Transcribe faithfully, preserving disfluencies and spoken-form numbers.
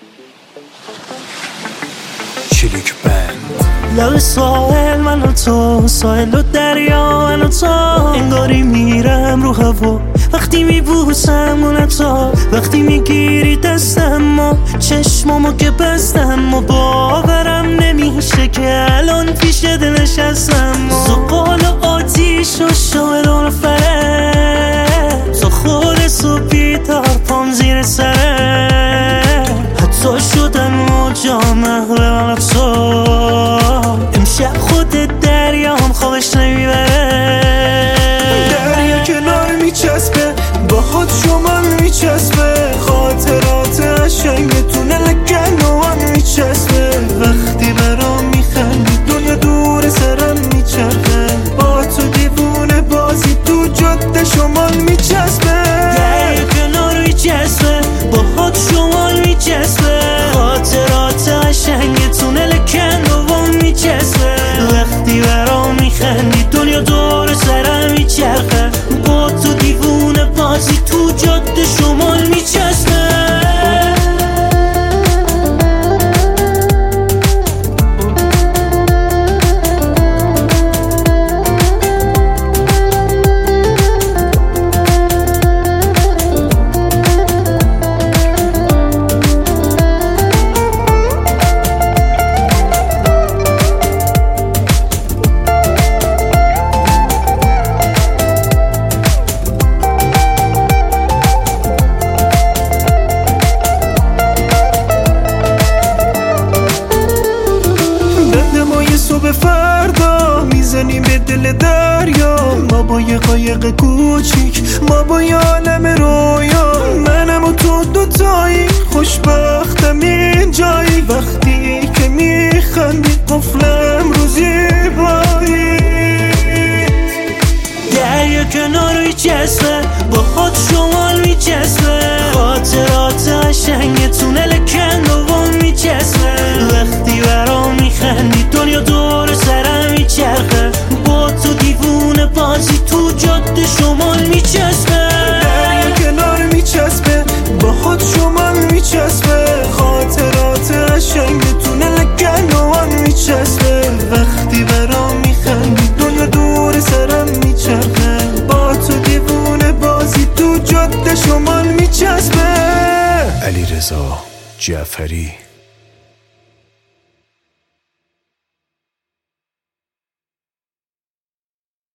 چلیک بند لب ساحل من و تو، ساحل و دریا من و تو، انگاری میرم رو هوا وقتی میبوسم اون تا، وقتی میگیری دستم و چشمامو که بستم و باورم نمیشه که الان پیش دل نشستم. زغال و آتیش و شاهدان و فره، تو خود صبح بیدار پام زیر سره، حتی شدن موجا محو من تو، امشب خود دریا هم خوابش نمیبره. دریا کنار میچسبه باهات شما میچسبه، خاطرات عشنگ تونل کنوان میچسبه، وقتی برام میخندی دنیا دور سرم میچرخه، با تو دیوونه بازی تو جاده شمال میچسبه. دریا کنار میچسبه باهات شما میچسبه، خاطرات عشنگ تونل کنوان میچسبه، وقتی برام میخندی دنیا دور سرم میچرخه، با تو دیوونه بازی تو جاده شمال میچسبه. صبح فردا میزنیم به دل دریا، ما با یه قایق کوچیک، ما با یه عالم رویا، منم و تو دوتایی خوشبختم این جایی، وقتی که میخندی قفلم رو زیبایی. دریا کنار میچسبه باهات شمال میچسبه، خاطرات عشنگ تونل کنوان میچسبه، وقتی برام میخندی دنیا دور سرم میچرخه، با تو دیوونه بازی تو جاده شمال میچسبه. دریا کنار میچسبه باهات شمال میچسبه، خاطرات عشنگ تونل کنوان میچسبه، وقتی برام میخندی دنیا دور سرم میچرخه، با تو دیوونه بازی تو جاده شمال میچسبه. علیرضا جعفری.